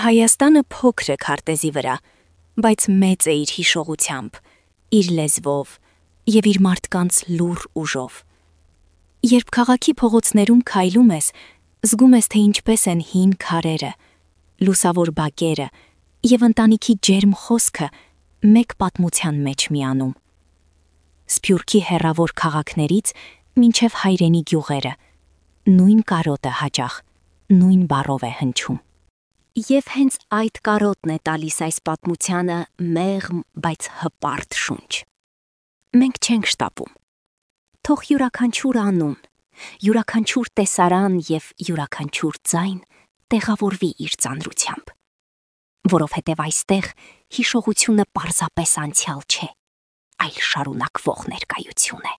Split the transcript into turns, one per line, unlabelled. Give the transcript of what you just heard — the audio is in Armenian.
Հայաստանը փոքր է քարտեզի վրա, բայց մեծ է իր հիշողությամբ, իր լեզվով և իր մարդկանց լուռ ուժով։ Երբ քաղաքի փողոցներում քայլում ես, զգում ես, թե ինչպես են հին քարերը, լուսավոր բակերը և ընտանիքի ջերմ խոսքը մեկ պատմության մեջ միանում։ Սփյուռքի հեռավոր քաղաքներից մինչև հայրենի գյուղերը, նույն կարոտը հաճախ, նույն բառով է հնչում։ Եվ հենց այդ կարոտն է տալիս այս պատմությանը մեղմ, բայց հպարտ շունչ։ Մենք չենք շտապում։ Թող յուրաքանչյուր անուն, յուրաքանչյուր տեսարան և յուրաքանչյուր ձայն տեղավորվի իր ծանրությամբ, որովհետև այստեղ հիշողությունը պարզապես անցյալ չէ, այլ շարունակվող ներկայություն է։